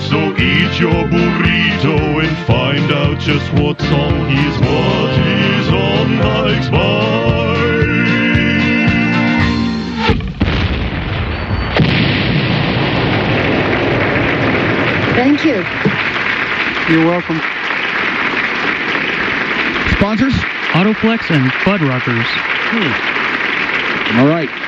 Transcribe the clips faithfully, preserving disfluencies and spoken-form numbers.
So eat your burrito and find out just what's on his What is on Mike's mind. Thank you. You're welcome. Sponsors? Autoflex and Fuddruckers. Hmm. All right.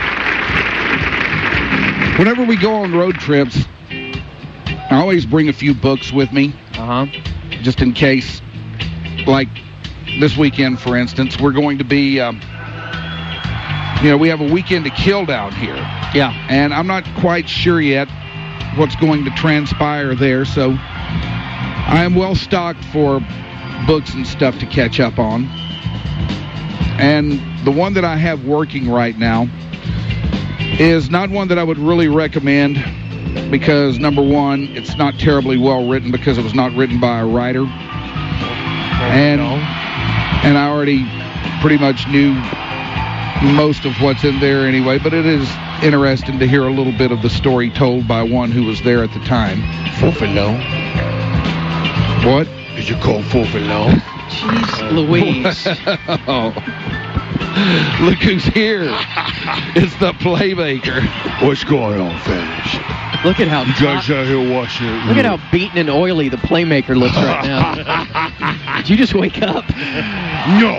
Whenever we go on road trips, I always bring a few books with me. Uh-huh. Just in case. Like this weekend, for instance, we're going to be, um, you know, we have a weekend to kill down here. Yeah. And I'm not quite sure yet what's going to transpire there, so I am well stocked for books and stuff to catch up on. And the one that I have working right now is not one that I would really recommend because, number one, it's not terribly well written because it was not written by a writer. And, and I already pretty much knew most of what's in there anyway, but it is interesting to hear a little bit of the story told by one who was there at the time. Fofilon. What? Is it called Fofilon? Jeez Louise. Oh. Look who's here. It's the Playmaker. What's going on, fellas? Look at how you guys out here watching it. Look at how beaten and oily the Playmaker looks right now. Did you just wake up? No.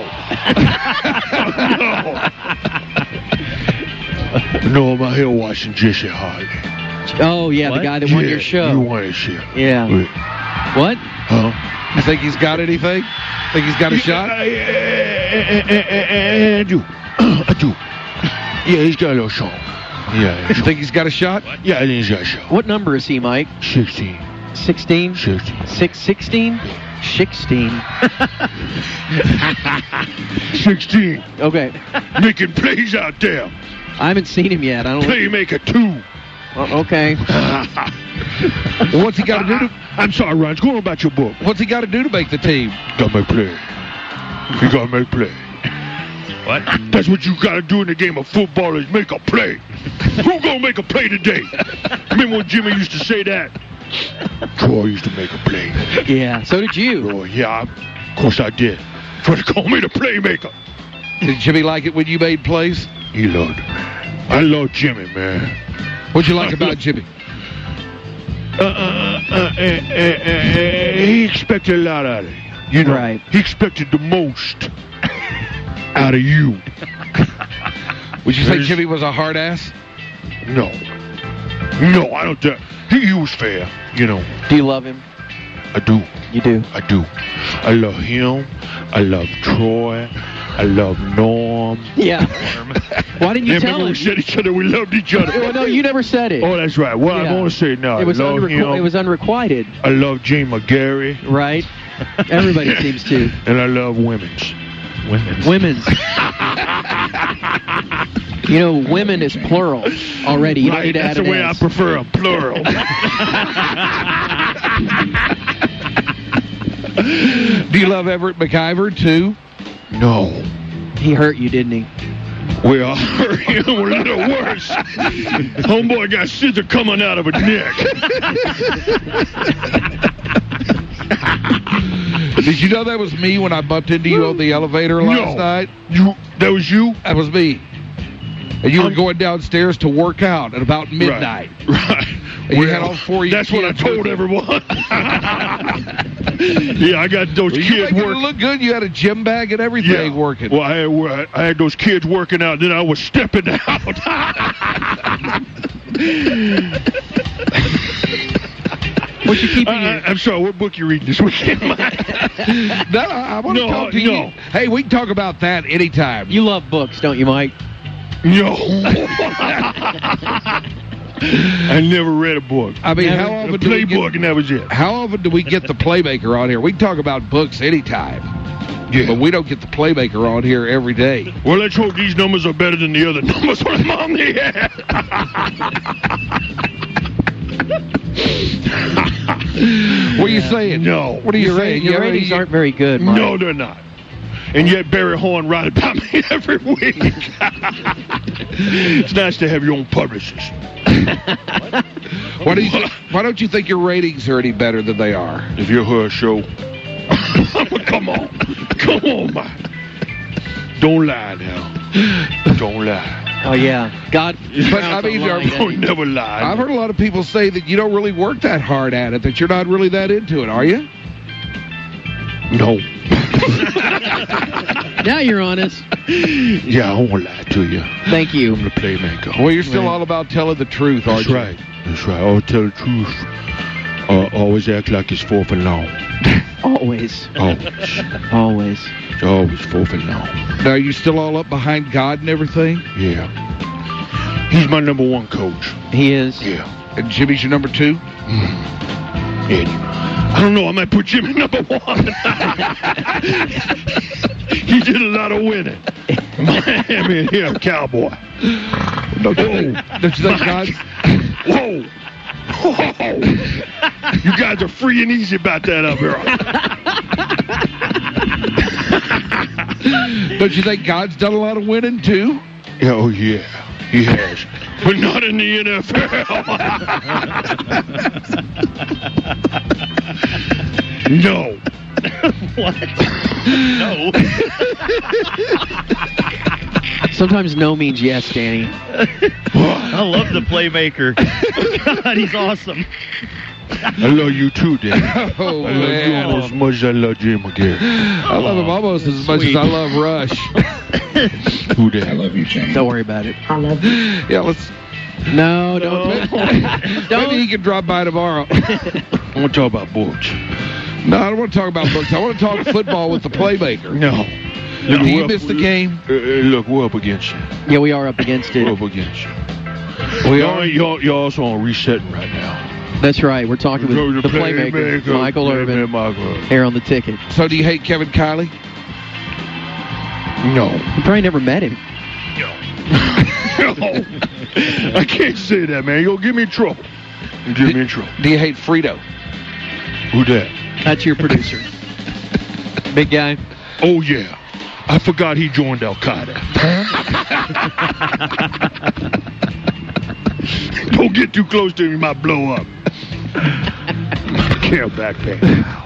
no. No, I'm out here watching Jesse Hardy. Oh, yeah, what? The guy that won yeah, your show. You won his show. Yeah. Wait. What? Huh? You think he's got anything? Think he's got a yeah, shot? I, I, I, I do. I do. Yeah, he's got a little shot. Yeah. You think he's got a shot? What? Yeah, I think he's got a shot. What number is he, Mike? sixteen. sixteen? sixteen. Six, sixteen? sixteen. sixteen. Okay. Making plays out there. I haven't seen him yet. I don't. Playmaker two. Uh, okay. Well, what's he got to do to... I'm sorry, Ryan. Go on about your book. What's he got to do to make the team? Got to make play. You got to make play. What? That's what you got to do in the game of football is make a play. Who gonna make a play today? Remember when Jimmy used to say that? Troy used to make a play. Yeah, so did you. Oh, yeah, of course I did. Troy called me the playmaker. Did Jimmy like it when you made plays? He loved it. I love Jimmy, man. What'd you like about Jimmy? Uh, uh, uh, uh, uh, uh, he expected a lot out of you. You know, right. He expected the most out of you. Would you say Jimmy was a hard ass? No. No, I don't think. He, he was fair, you know. Do you love him? I do. You do? I do. I love him. I love Troy. I love Norm. Yeah. Why didn't you and tell him? we said each other, we loved each other. Well, no, you never said it. Oh, that's right. Well, yeah. I'm going to say it now. It was, I love unrequ- him. it was unrequited. I love Jane McGarry. Right. Everybody seems to. And I love women's. Women's. Women's. You know, women is plural already. You right, don't need to that's add the way an I S. prefer them, plural. Do you love Everett McIver, too? No. He hurt you, didn't he? Well, I hurt him a little worse. Homeboy got scissor coming out of his neck. Did you know that was me when I bumped into you on the elevator last no. night? You, that was you? That was me. And you um, were going downstairs to work out at about midnight. Right. right. And you well, had all four of your That's what I told everyone. Yeah, I got those well, kids you working. Look good. You had a gym bag and everything yeah. working. Well, I had, I had those kids working out. Then I was stepping out. What you keeping? Uh, I'm sorry. What book you reading this weekend? no, I want to no, talk to no. you. Hey, we can talk about that anytime. You love books, don't you, Mike? No. I never read a book. I mean, never, how often a do we playbook, get, and that was it. How often do we get the Playmaker on here? We can talk about books anytime. Yeah. But we don't get the Playmaker on here every day. Well, let's hope these numbers are better than the other numbers on Mom had. What are you saying? No. What are you your saying? Your you ratings you, aren't very good, Mike. No, they're not. And yet Barry Horn writes about me every week. It's nice to have your own publicist. Why, do you th- why don't you think your ratings are any better than they are? If you're her show. Come on. Come on, man. Don't lie now. Don't lie. Oh, yeah. God. But, I mean, Don't never lie. I've heard a lot of people say that you don't really work that hard at it, that you're not really that into it, are you? No. Now you're honest. Yeah, I won't lie to you. Thank you. I'm the playmaker. Well, you're still all about telling the truth, aren't That's right. That's right. I'll tell the truth. Uh, always act like it's fourth and long. Always. Always. Always. It's always fourth and long. Now, are you still all up behind God and everything? Yeah. He's my number one coach. He is. Yeah. And Jimmy's your number two? Eddie. I don't know. I might put Jimmy number one. He did a lot of winning. Miami and here, cowboy. Don't you think, don't you think God's... Whoa. Whoa. You guys are free and easy about that up here. Don't you think God's done a lot of winning, too? Oh, yeah. He has. But not in the N F L. No. What? No. Sometimes no means yes, Danny. I love the playmaker. God, he's awesome. I love you too, Danny. Oh, I love man. you almost as much as I love Jim McGarry. I love him almost as much as I love Rush. Who that? I love you, James. Don't worry about it. I love you. Yeah, let's... No, don't. Maybe he can drop by tomorrow. I want to talk about books. No, I don't want to talk about books. I want to talk football with the playmaker. No. Did Look, you we're miss up- the game? Uh, uh, look, we're up against you. Yeah, we are up against We're it. up against you. We Y'all, are. y'all, y'all also on resetting right now. That's right. We're talking with Go to the playmaker, Michael Playmaker, Irvin, Michael. here on the ticket. So do you hate Kevin Kiley? No. You probably never met him. No. I can't say that, man. You'll get me in trouble. You get me in trouble. Do you hate Frito? Who that? That's your producer. Big guy. Oh, yeah. I forgot he joined Al Qaeda. Don't get too close to him, you might blow up. Can't backpack.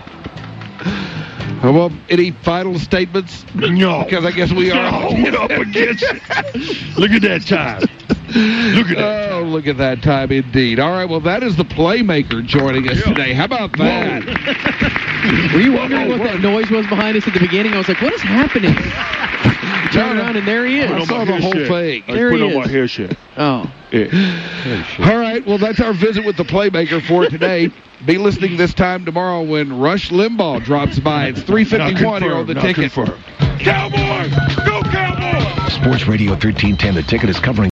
Well, any final statements? No. Because I guess we are. No, we're up against it. Look at that time. Look at that. Oh, look at that time indeed. All right, well, that is the playmaker joining us today. How about that? Were you wondering what that noise was behind us at the beginning? I was like, what is happening? Turn around, and there he is. I saw the whole thing. I There put he on my is. hair shit. Oh. Yeah. All right, well, that's our visit with the playmaker for today. Be listening this time tomorrow when Rush Limbaugh drops by. It's three fifty-one here on the Not ticket. confirmed. Cowboys! Go Cowboys! Sports Radio thirteen ten, The Ticket is covering